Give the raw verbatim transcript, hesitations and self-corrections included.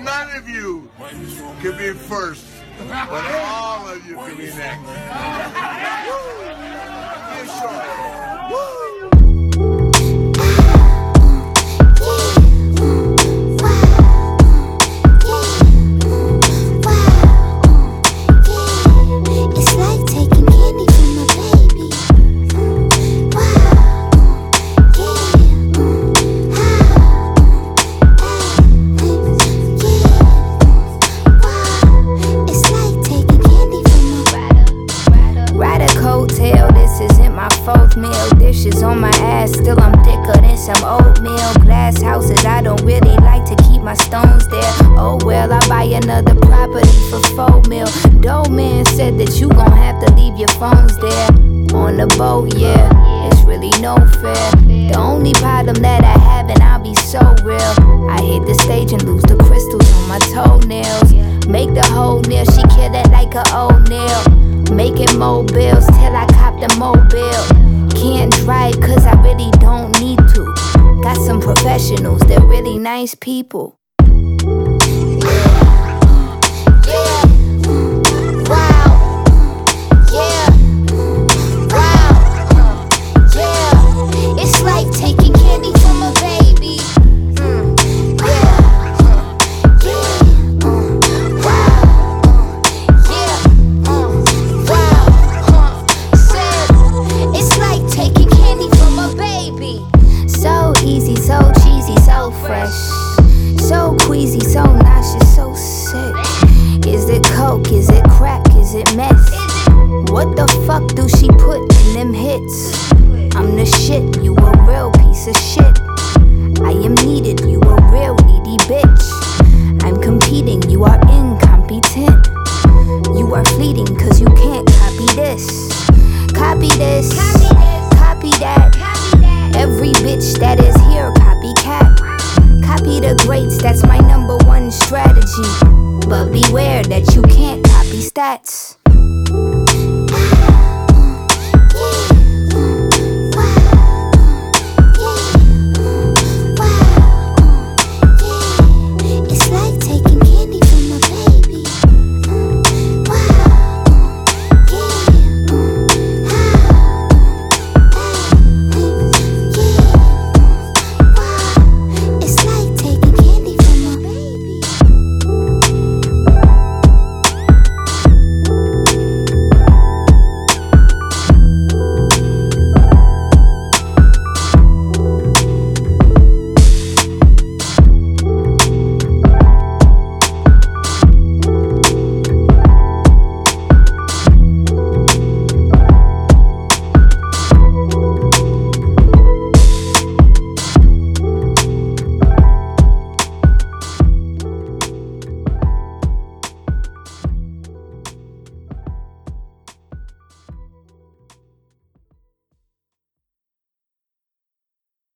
none of you can be first, but all of you can be next. You sure? Woo! This isn't my fourth meal. Dishes on my ass, still I'm thicker than some oatmeal. Glass houses, I don't really like to keep my stones there. Oh well, I buy another property for four mil. Doe man said that you gon' have to leave your phones there. On the boat, yeah, it's really no fair. The only problem that I have, and I'll be so real, I hit the stage and lose the crystals on my toenails. Make the whole meal, she kill it like a old nail. Making mobiles till I cop the mobile. Can't drive cause I really don't need to. Got some professionals, they're really nice people. Easy, so cheesy, so fresh, so queasy, so nauseous, so sick. Is it coke, is it crack, is it meth? What the fuck do she put in them hits? I'm the shit, you a real piece of shit. I am needed, you a real needy bitch. I'm competing, you are incompetent. You are fleeting cause you can't copy this. Copy this, copy that. Every bitch that is here, copycat. Copy the greats, that's my number one strategy. But beware that you can't copy stats.